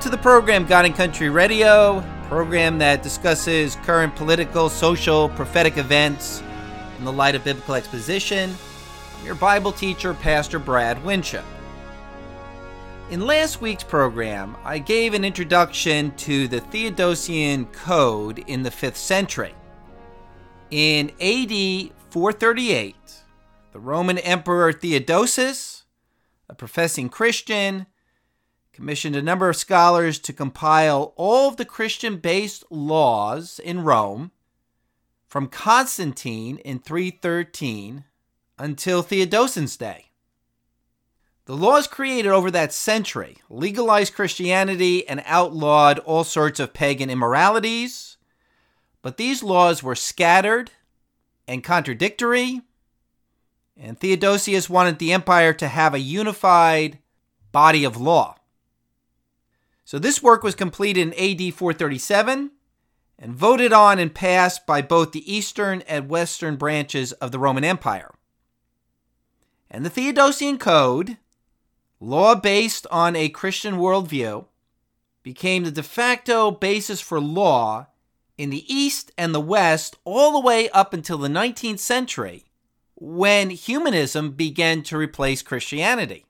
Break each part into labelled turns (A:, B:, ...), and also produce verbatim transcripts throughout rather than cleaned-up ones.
A: to the program God and Country Radio, a program that discusses current political, social, prophetic events in the light of biblical exposition. I'm your Bible teacher, Pastor Brad Winship. In last week's program, I gave an introduction to the Theodosian Code in the fifth century. In A D four thirty-eight, the Roman Emperor Theodosius, a professing Christian, commissioned a number of scholars to compile all of the Christian-based laws in Rome from Constantine in three thirteen until Theodosian's day. The laws created over that century legalized Christianity and outlawed all sorts of pagan immoralities, but these laws were scattered and contradictory, and Theodosius wanted the empire to have a unified body of law. So this work was completed in A D four thirty-seven and voted on and passed by both the eastern and western branches of the Roman Empire. And the Theodosian Code, law based on a Christian worldview, became the de facto basis for law in the East and the West all the way up until the nineteenth century, when humanism began to replace Christianity.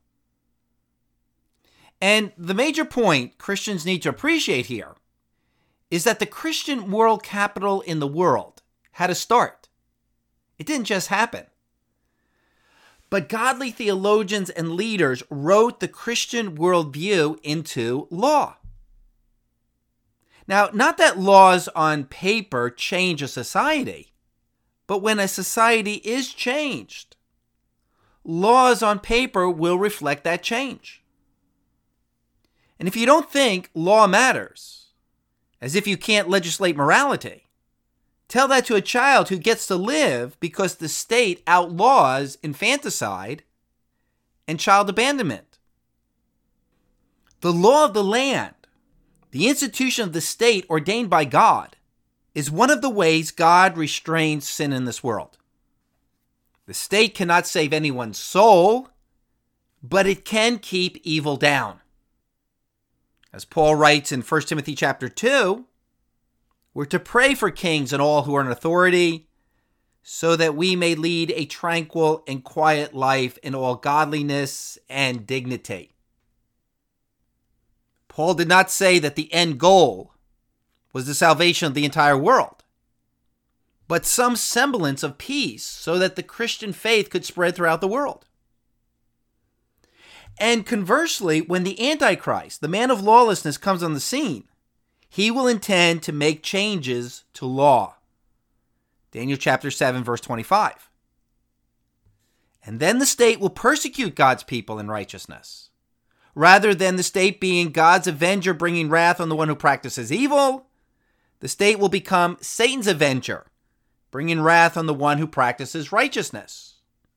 A: And the major point Christians need to appreciate here is that the Christian moral capital in the world had a start. It didn't just happen. But godly theologians and leaders wrote the Christian worldview into law. Now, not that laws on paper change a society, but when a society is changed, laws on paper will reflect that change. And if you don't think law matters, as if you can't legislate morality, tell that to a child who gets to live because the state outlaws infanticide and child abandonment. The law of the land, the institution of the state ordained by God, is one of the ways God restrains sin in this world. The state cannot save anyone's soul, but it can keep evil down. As Paul writes in First Timothy chapter two, we're to pray for kings and all who are in authority, so that we may lead a tranquil and quiet life in all godliness and dignity. Paul did not say that the end goal was the salvation of the entire world, but some semblance of peace so that the Christian faith could spread throughout the world. And conversely, when the Antichrist, the man of lawlessness, comes on the scene, he will intend to make changes to law. Daniel chapter seven, verse twenty-five. And then the state will persecute God's people in righteousness. Rather than the state being God's avenger bringing wrath on the one who practices evil, the state will become Satan's avenger, bringing wrath on the one who practices righteousness.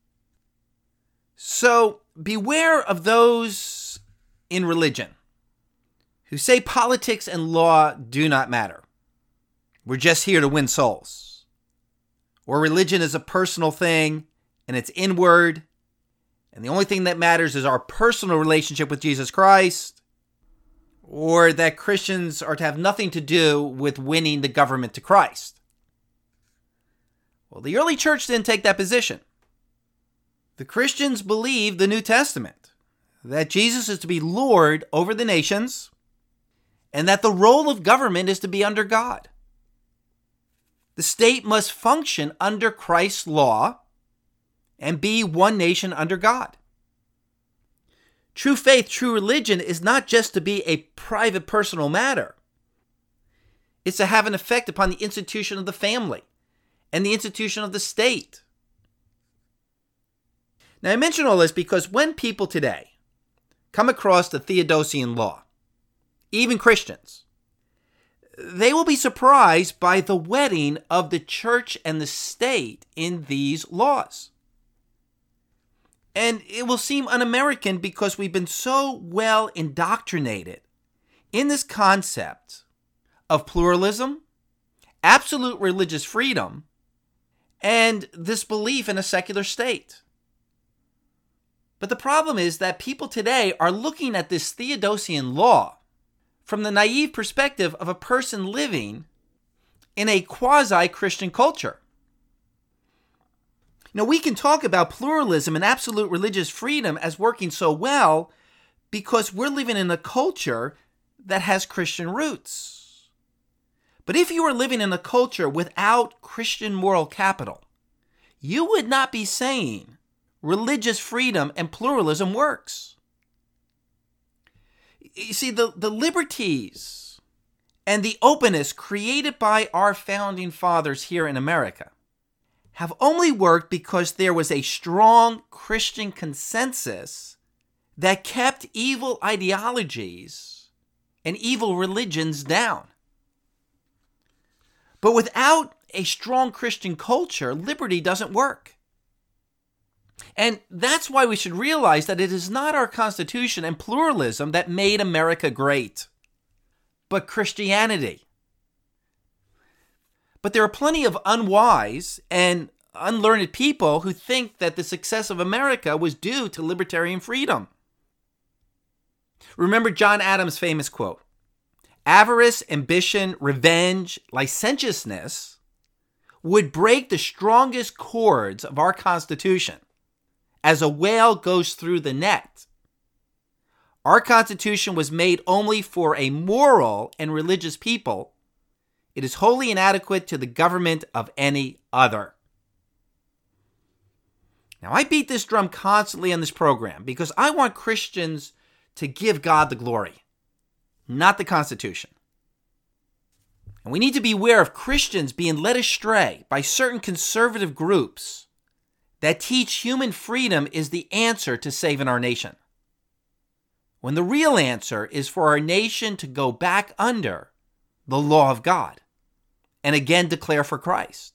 A: So beware of those in religion who say politics and law do not matter. We're just here to win souls. Or religion is a personal thing and it's inward, and the only thing that matters is our personal relationship with Jesus Christ. Or that Christians are to have nothing to do with winning the government to Christ. Well, the early church didn't take that position. The Christians believed the New Testament, that Jesus is to be Lord over the nations, and that the role of government is to be under God. The state must function under Christ's law and be one nation under God. True faith, true religion is not just to be a private personal matter. It's to have an effect upon the institution of the family and the institution of the state. Now, I mention all this because when people today come across the Theodosian law, even Christians, they will be surprised by the wedding of the church and the state in these laws. And it will seem un-American because we've been so well indoctrinated in this concept of pluralism, absolute religious freedom, and this belief in a secular state. But the problem is that people today are looking at this Theodosian law from the naive perspective of a person living in a quasi-Christian culture. Now, we can talk about pluralism and absolute religious freedom as working so well because we're living in a culture that has Christian roots. But if you were living in a culture without Christian moral capital, you would not be saying religious freedom and pluralism works. You see, the, the liberties and the openness created by our founding fathers here in America have only worked because there was a strong Christian consensus that kept evil ideologies and evil religions down. But without a strong Christian culture, liberty doesn't work. And that's why we should realize that it is not our Constitution and pluralism that made America great, but Christianity. But there are plenty of unwise and unlearned people who think that the success of America was due to libertarian freedom. Remember John Adams' famous quote, "Avarice, ambition, revenge, licentiousness would break the strongest cords of our Constitution as a whale goes through the net. Our Constitution was made only for a moral and religious people. It is wholly inadequate to the government of any other." Now, I beat this drum constantly on this program because I want Christians to give God the glory, not the Constitution. And we need to be aware of Christians being led astray by certain conservative groups that teach human freedom is the answer to saving our nation, when the real answer is for our nation to go back under the law of God and again declare for Christ.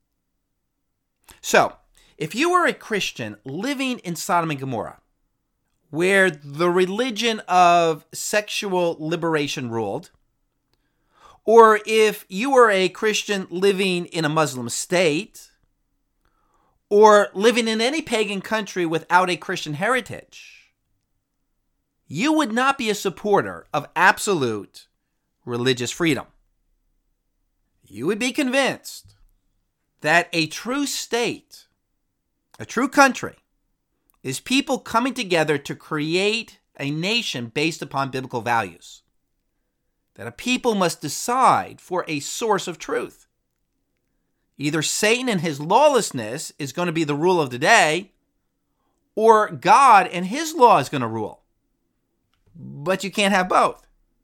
A: So, if you were a Christian living in Sodom and Gomorrah, where the religion of sexual liberation ruled, or if you were a Christian living in a Muslim state, or living in any pagan country without a Christian heritage, you would not be a supporter of absolute religious freedom. You would be convinced that a true state, a true country, is people coming together to create a nation based upon biblical values. That a people must decide for a source of truth. Either Satan and his lawlessness is going to be the rule of the day, or God and his law is going to rule. But you can't have both.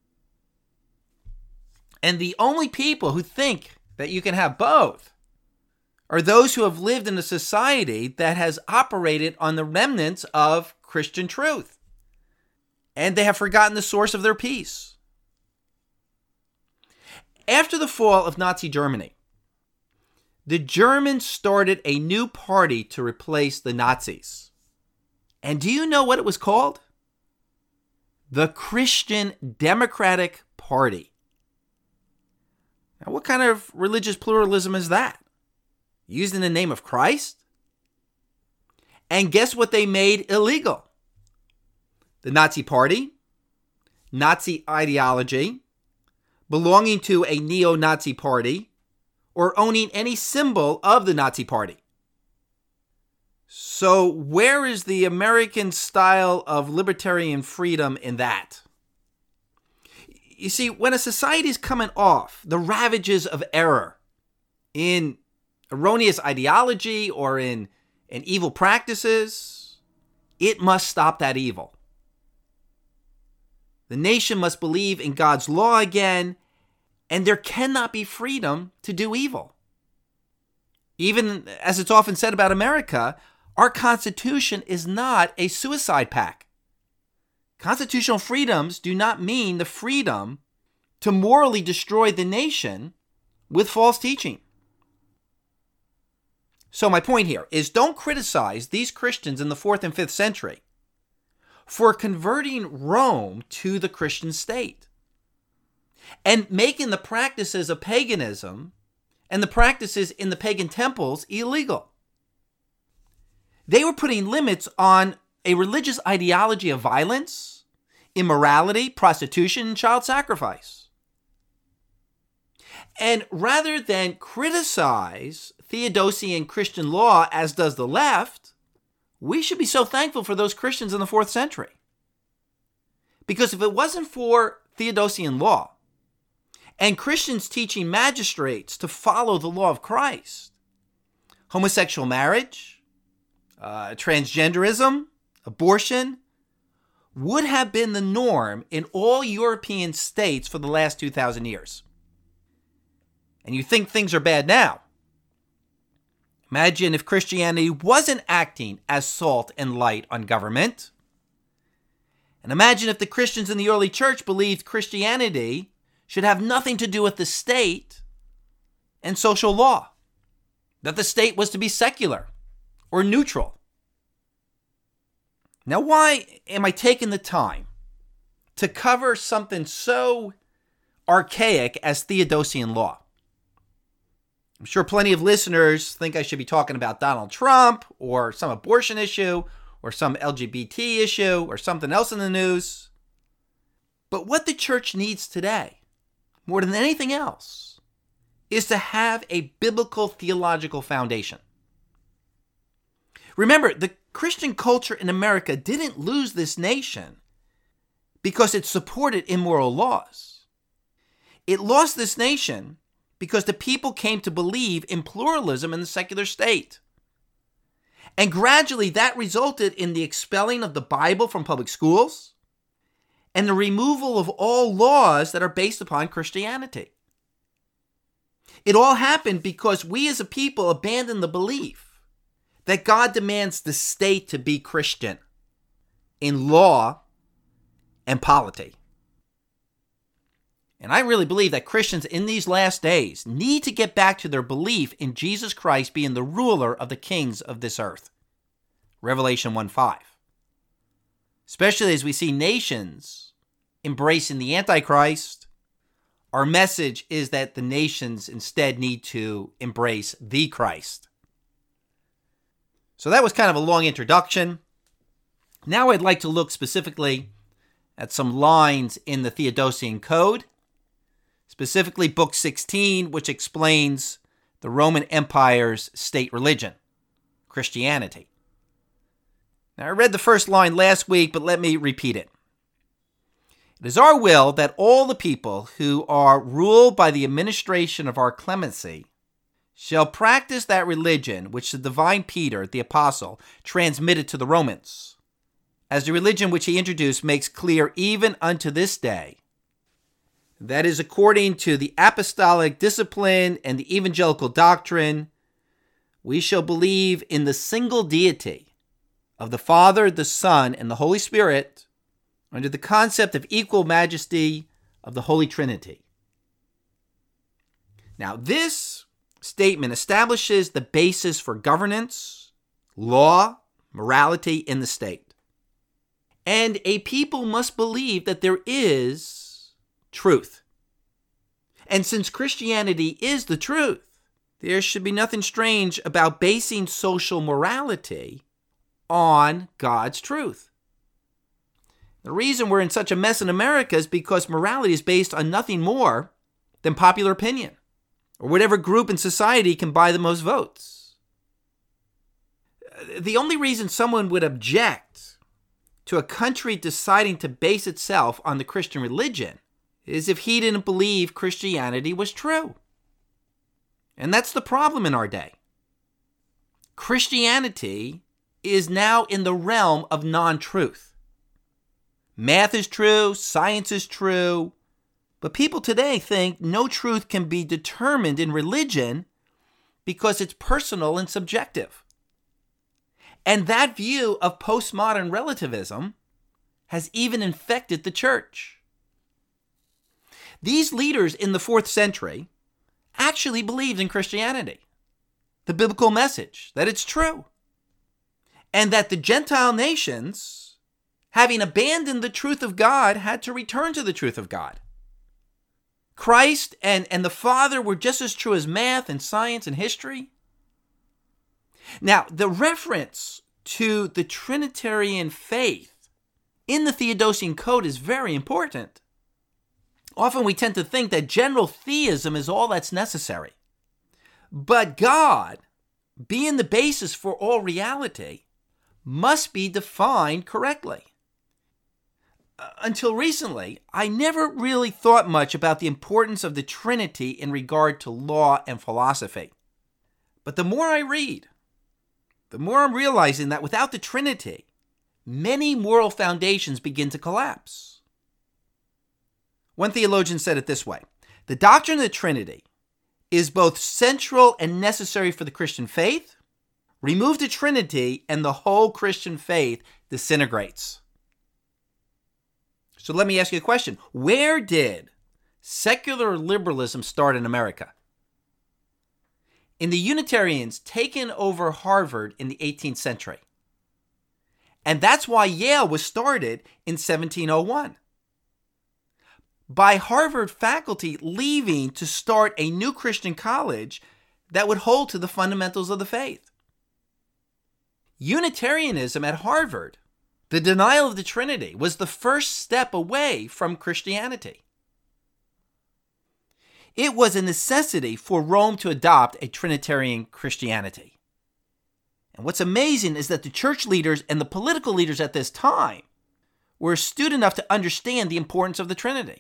A: And the only people who think that you can have both are those who have lived in a society that has operated on the remnants of Christian truth. And they have forgotten the source of their peace. After the fall of Nazi Germany, the Germans started a new party to replace the Nazis. And do you know what it was called? The Christian Democratic Party. Now, what kind of religious pluralism is that? Used in the name of Christ? And guess what they made illegal? The Nazi Party, Nazi ideology, belonging to a neo-Nazi party, or owning any symbol of the Nazi Party. So where is the American style of libertarian freedom in that? You see, when a society is coming off the ravages of error in erroneous ideology or in, in evil practices, it must stop that evil. The nation must believe in God's law again, and there cannot be freedom to do evil. Even as it's often said about America, our Constitution is not a suicide pact. Constitutional freedoms do not mean the freedom to morally destroy the nation with false teaching. So my point here is, don't criticize these Christians in the fourth and fifth century for converting Rome to the Christian state and making the practices of paganism and the practices in the pagan temples illegal. They were putting limits on a religious ideology of violence immorality, prostitution, and child sacrifice. And rather than criticize Theodosian Christian law, as does the left, we should be so thankful for those Christians in the fourth century. Because if it wasn't for Theodosian law and Christians teaching magistrates to follow the law of Christ, homosexual marriage, uh, transgenderism, abortion would have been the norm in all European states for the last two thousand years. And you think things are bad now. Imagine if Christianity wasn't acting as salt and light on government. And imagine if the Christians in the early church believed Christianity should have nothing to do with the state and social law, that the state was to be secular or neutral. Now, why am I taking the time to cover something so archaic as Theodosian law? I'm sure plenty of listeners think I should be talking about Donald Trump or some abortion issue or some L G B T issue or something else in the news. But what the church needs today, more than anything else, is to have a biblical theological foundation. Remember, the Christian culture in America didn't lose this nation because it supported immoral laws. It lost this nation because the people came to believe in pluralism in the secular state. And gradually that resulted in the expelling of the Bible from public schools and the removal of all laws that are based upon Christianity. It all happened because we as a people abandoned the belief that God demands the state to be Christian in law and polity. And I really believe that Christians in these last days need to get back to their belief in Jesus Christ being the ruler of the kings of this earth. Revelation one five. Especially as we see nations embracing the Antichrist, our message is that the nations instead need to embrace the Christ. So that was kind of a long introduction. Now I'd like to look specifically at some lines in the Theodosian Code, specifically Book sixteen, which explains the Roman Empire's state religion, Christianity. Now, I read the first line last week, but let me repeat it. It is our will that all the people who are ruled by the administration of our clemency shall practice that religion which the divine Peter, the apostle, transmitted to the Romans, as the religion which he introduced makes clear even unto this day. That is according to the apostolic discipline and the evangelical doctrine, we shall believe in the single deity of the Father, the Son, and the Holy Spirit under the concept of equal majesty of the Holy Trinity. Now, this statement establishes the basis for governance, law, morality in the state. And a people must believe that there is truth. And since Christianity is the truth, there should be nothing strange about basing social morality on God's truth. The reason we're in such a mess in America is because morality is based on nothing more than popular opinion, or whatever group in society can buy the most votes. The only reason someone would object to a country deciding to base itself on the Christian religion is if he didn't believe Christianity was true. And that's the problem in our day. Christianity is now in the realm of non-truth. Math is true, science is true, but people today think no truth can be determined in religion because it's personal and subjective. And that view of postmodern relativism has even infected the church. These leaders in the fourth century actually believed in Christianity, the biblical message, that it's true, and that the Gentile nations, having abandoned the truth of God, had to return to the truth of God. Christ and, and the Father were just as true as math and science and history. Now, the reference to the Trinitarian faith in the Theodosian Code is very important. Often we tend to think that general theism is all that's necessary. But God, being the basis for all reality, must be defined correctly. Uh, until recently, I never really thought much about the importance of the Trinity in regard to law and philosophy. But the more I read, the more I'm realizing that without the Trinity, many moral foundations begin to collapse. One theologian said it this way: the doctrine of the Trinity is both central and necessary for the Christian faith. Remove the Trinity and the whole Christian faith disintegrates. So let me ask you a question. Where did secular liberalism start in America? In the Unitarians taking over Harvard in the eighteenth century. And that's why Yale was started in seventeen oh one. By Harvard faculty leaving to start a new Christian college that would hold to the fundamentals of the faith. Unitarianism at Harvard, the denial of the Trinity, was the first step away from Christianity. It was a necessity for Rome to adopt a Trinitarian Christianity. And what's amazing is that the church leaders and the political leaders at this time were astute enough to understand the importance of the Trinity.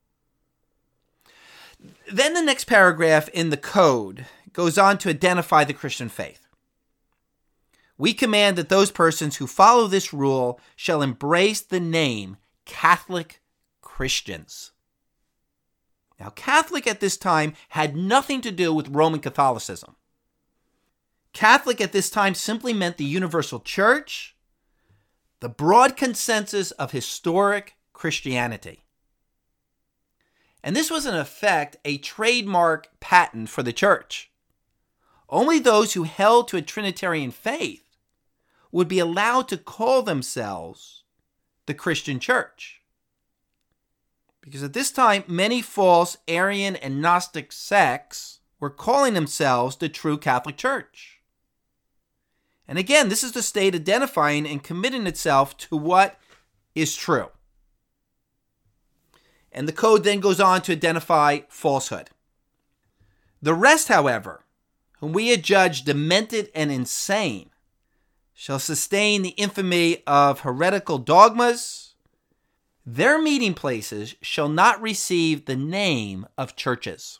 A: Then the next paragraph in the code goes on to identify the Christian faith. We command that those persons who follow this rule shall embrace the name Catholic Christians. Now, Catholic at this time had nothing to do with Roman Catholicism. Catholic at this time simply meant the universal church, the broad consensus of historic Christianity. And this was in effect a trademark patent for the church. Only those who held to a Trinitarian faith would be allowed to call themselves the Christian church. Because at this time, many false Arian and Gnostic sects were calling themselves the true Catholic Church. And again, this is the state identifying and committing itself to what is true. And the code then goes on to identify falsehood. The rest, however, whom we adjudge demented and insane, shall sustain the infamy of heretical dogmas. Their meeting places shall not receive the name of churches.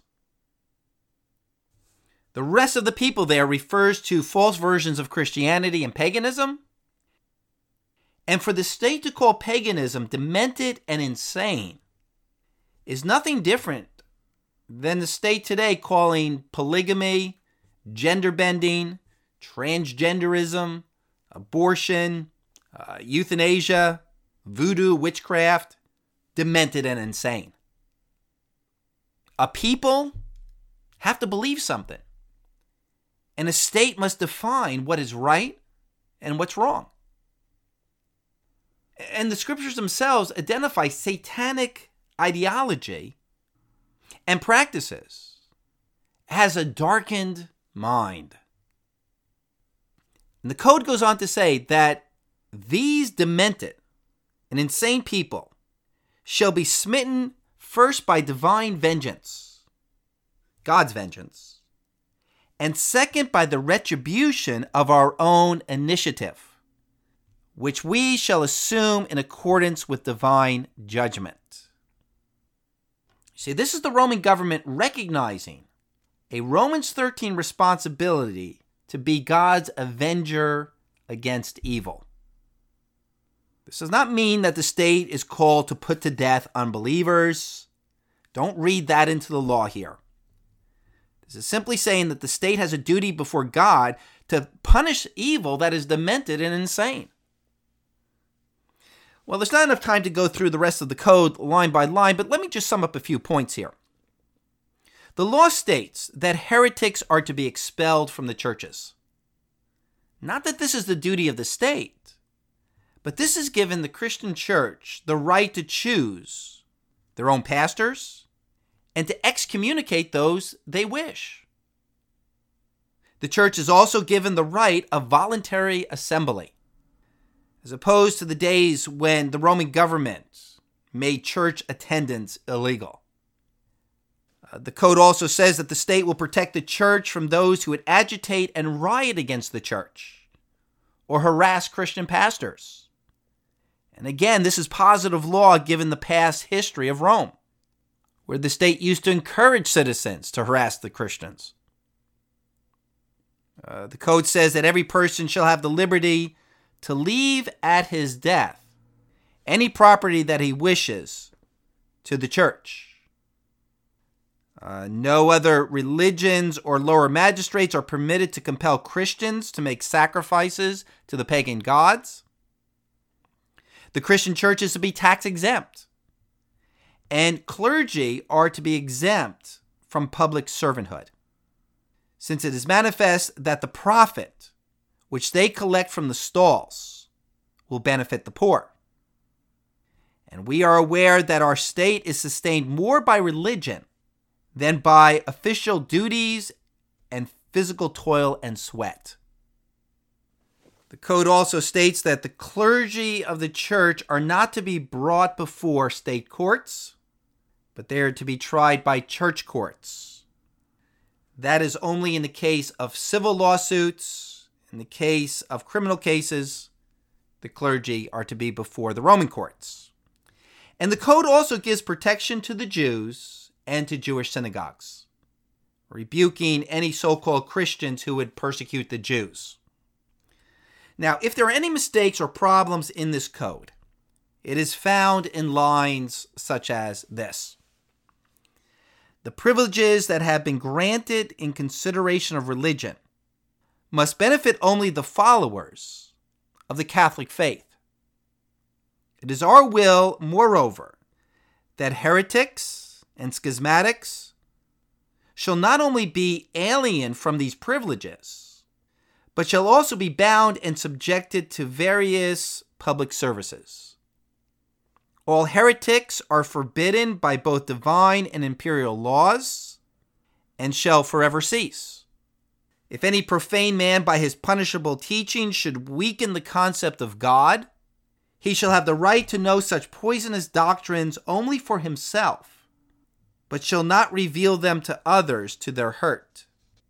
A: The rest of the people there refers to false versions of Christianity and paganism. And for the state to call paganism demented and insane is nothing different than the state today calling polygamy, gender bending, transgenderism, abortion, uh, euthanasia, voodoo, witchcraft, demented and insane. A people have to believe something. And a state must define what is right and what's wrong. And the scriptures themselves identify satanic ideology and practices as a darkened mind. And the code goes on to say that these demented and insane people shall be smitten first by divine vengeance, God's vengeance, and second by the retribution of our own initiative, which we shall assume in accordance with divine judgment. See, this is the Roman government recognizing a Romans thirteen responsibility to be God's avenger against evil. This does not mean that the state is called to put to death unbelievers. Don't read that into the law here. This is simply saying that the state has a duty before God to punish evil that is demented and insane. Well, there's not enough time to go through the rest of the code line by line, but let me just sum up a few points here. The law states that heretics are to be expelled from the churches. Not that this is the duty of the state, but this has given the Christian church the right to choose their own pastors and to excommunicate those they wish. The church is also given the right of voluntary assembly. as opposed to the days when the Roman government made church attendance illegal. Uh, the code also says that the state will protect the church from those who would agitate and riot against the church or harass Christian pastors. And again, this is positive law given the past history of Rome, where the state used to encourage citizens to harass the Christians. Uh, the code says that every person shall have the liberty to leave at his death any property that he wishes to the church. Uh, no other religions or lower magistrates are permitted to compel Christians to make sacrifices to the pagan gods. The Christian church is to be tax exempt, and clergy are to be exempt from public servanthood, since it is manifest that the profit which they collect from the stalls will benefit the poor. And we are aware that our state is sustained more by religion than by official duties and physical toil and sweat. The code also states that the clergy of the church are not to be brought before state courts, but they are to be tried by church courts. That is only in the case of civil lawsuits. In the case of criminal cases, the clergy are to be before the Roman courts. And the code also gives protection to the Jews and to Jewish synagogues, rebuking any so-called Christians who would persecute the Jews. Now, if there are any mistakes or problems in this code, it is found in lines such as this. The privileges that have been granted in consideration of religion must benefit only the followers of the Catholic faith. It is our will, moreover, that heretics and schismatics shall not only be alien from these privileges, but shall also be bound and subjected to various public services. All heretics are forbidden by both divine and imperial laws, and shall forever cease. If any profane man by his punishable teaching should weaken the concept of God, he shall have the right to know such poisonous doctrines only for himself, but shall not reveal them to others to their hurt.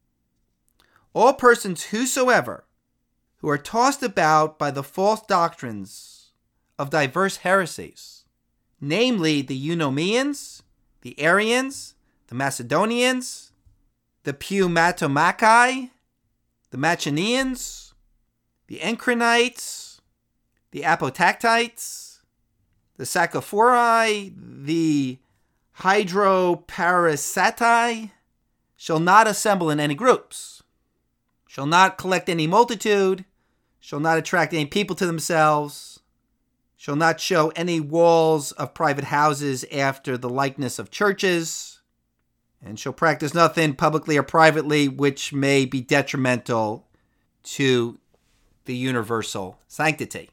A: All persons whosoever, who are tossed about by the false doctrines of diverse heresies, namely the Eunomians, the Arians, the Macedonians, the Pneumatomachi, the Machinians, the Encrinites, the Apotactites, the Saccophori, the Hydroparasitae, shall not assemble in any groups, shall not collect any multitude, shall not attract any people to themselves, shall not show any walls of private houses after the likeness of churches, and shall practice nothing publicly or privately which may be detrimental to the universal sanctity.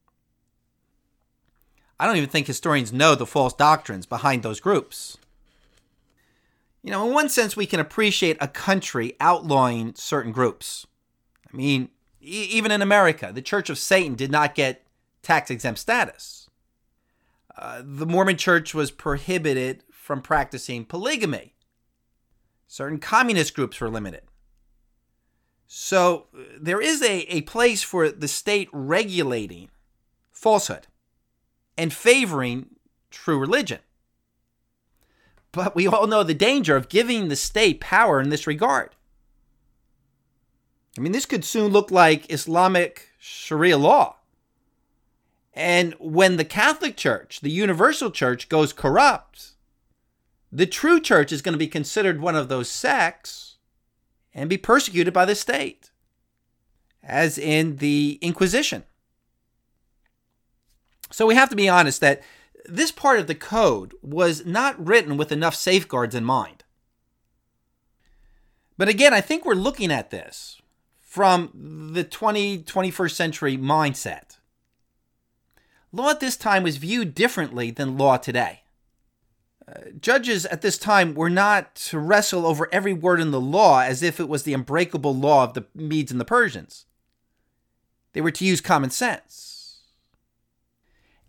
A: I don't even think historians know the false doctrines behind those groups. You know, in one sense, we can appreciate a country outlawing certain groups. I mean, e- even in America, the Church of Satan did not get tax-exempt status. Uh, the Mormon Church was prohibited from practicing polygamy. Certain communist groups were limited. So there is a, a place for the state regulating falsehood and favoring true religion. But we all know the danger of giving the state power in this regard. I mean, this could soon look like Islamic Sharia law. And when the Catholic Church, the universal church, goes corrupt, the true church is going to be considered one of those sects and be persecuted by the state, as in the Inquisition. So we have to be honest that this part of the code was not written with enough safeguards in mind. But again, I think we're looking at this from the twentieth, twenty-first century mindset. Law at this time was viewed differently than law today. Uh, judges at this time were not to wrestle over every word in the law as if it was the unbreakable law of the Medes and the Persians. They were to use common sense.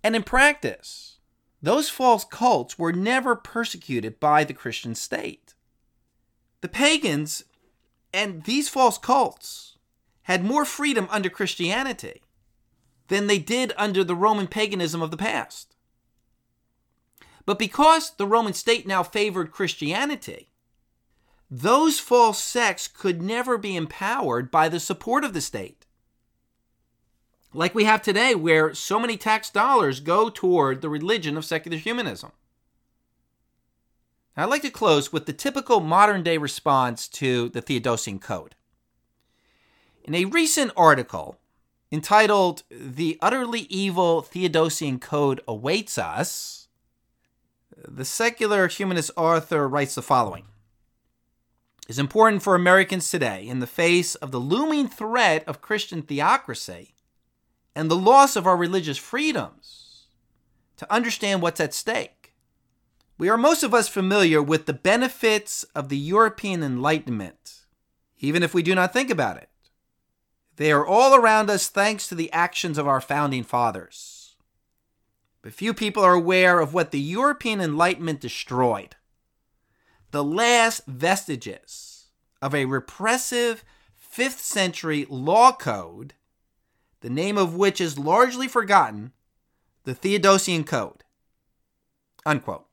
A: And in practice, those false cults were never persecuted by the Christian state. The pagans and these false cults had more freedom under Christianity than they did under the Roman paganism of the past. But because the Roman state now favored Christianity, those false sects could never be empowered by the support of the state. Like we have today, where so many tax dollars go toward the religion of secular humanism. Now, I'd like to close with the typical modern-day response to the Theodosian Code. In a recent article entitled "The Utterly Evil Theodosian Code Awaits Us," the secular humanist author writes the following. It's important for Americans today, in the face of the looming threat of Christian theocracy and the loss of our religious freedoms, to understand what's at stake. We are most of us familiar with the benefits of the European Enlightenment, even if we do not think about it. They are all around us thanks to the actions of our founding fathers. But few people are aware of what the European Enlightenment destroyed. The last vestiges of a repressive fifth century law code, the name of which is largely forgotten, the Theodosian Code. Unquote.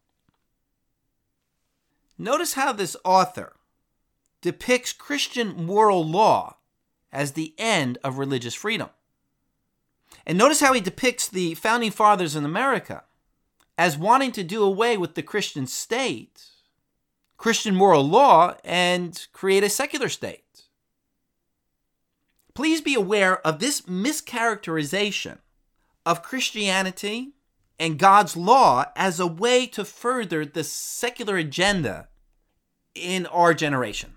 A: Notice how this author depicts Christian moral law as the end of religious freedom. And notice how he depicts the founding fathers in America as wanting to do away with the Christian state, Christian moral law, and create a secular state. Please be aware of this mischaracterization of Christianity and God's law as a way to further the secular agenda in our generation.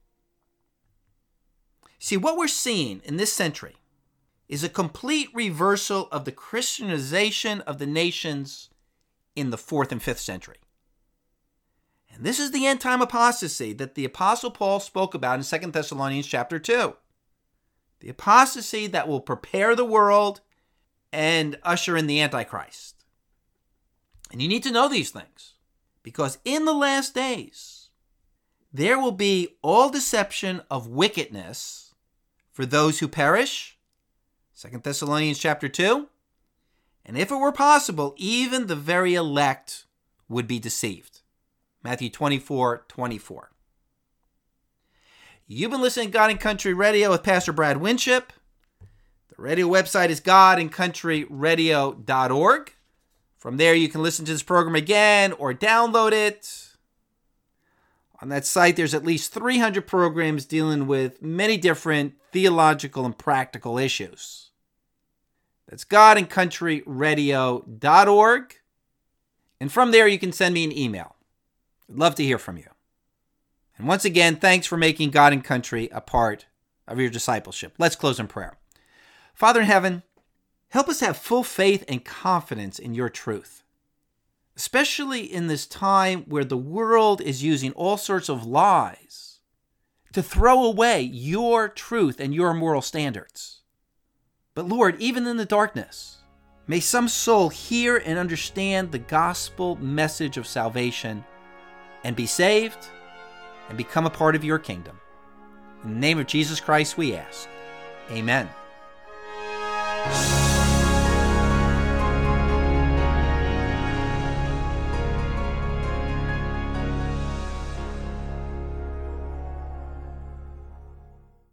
A: See, what we're seeing in this century is a complete reversal of the Christianization of the nations in the fourth and fifth century. And this is the end-time apostasy that the Apostle Paul spoke about in Second Thessalonians chapter two. The apostasy that will prepare the world and usher in the Antichrist. And you need to know these things, because in the last days, there will be all deception of wickedness for those who perish, Second Thessalonians chapter two, and if it were possible, even the very elect would be deceived, Matthew twenty-four twenty-four. You've been listening to God and Country Radio with Pastor Brad Winship. The radio website is god and country radio dot org. From there, you can listen to this program again or download it. On that site, there's at least three hundred programs dealing with many different theological and practical issues. That's god and country radio dot org. And from there, you can send me an email. I'd love to hear from you. And once again, thanks for making God and Country a part of your discipleship. Let's close in prayer. Father in heaven, help us have full faith and confidence in your truth, especially in this time where the world is using all sorts of lies to throw away your truth and your moral standards. But Lord, even in the darkness, may some soul hear and understand the gospel message of salvation and be saved and become a part of your kingdom. In the name of Jesus Christ we ask. Amen.